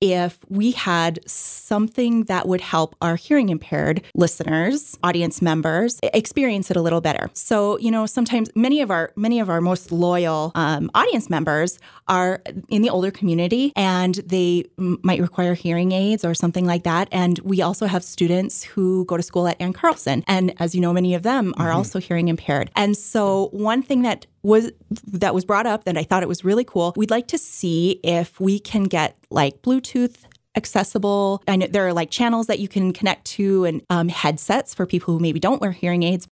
if we had something that would help our hearing impaired listeners, audience members, experience it a little better. So, sometimes many of our most loyal audience members are in the older community, and they might require hearing aids or something like that. And we also have students who go to school at Ann Carlson. And as you know, many of them are also hearing impaired. And so one thing that was brought up that I thought it was really cool, we'd like to see if we can get like Bluetooth accessible. I know there are like channels that you can connect to and headsets for people who maybe don't wear hearing aids.